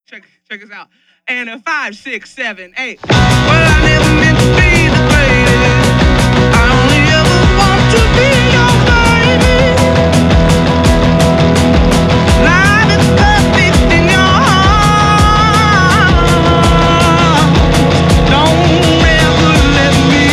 Check us out. And a 5, 6, 7, 8. Well, I never meant to be the greatest. I only ever want to be your baby. Life is perfect in your heart. Don't ever let me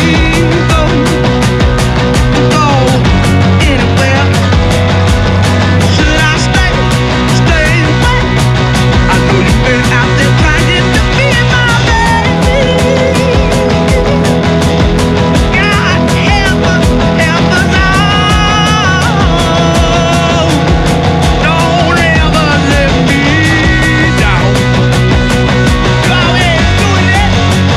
go anywhere. Should I stay away? I know you've been out there trying to be my baby. God help us all. Don't ever let me down. Go ahead, do it.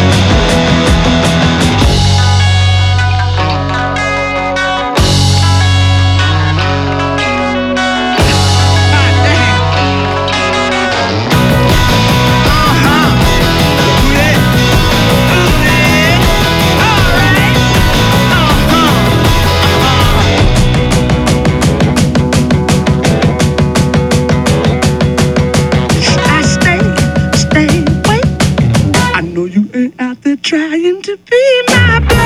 God damn. Stay away. I know you ain't out there trying to be my baby.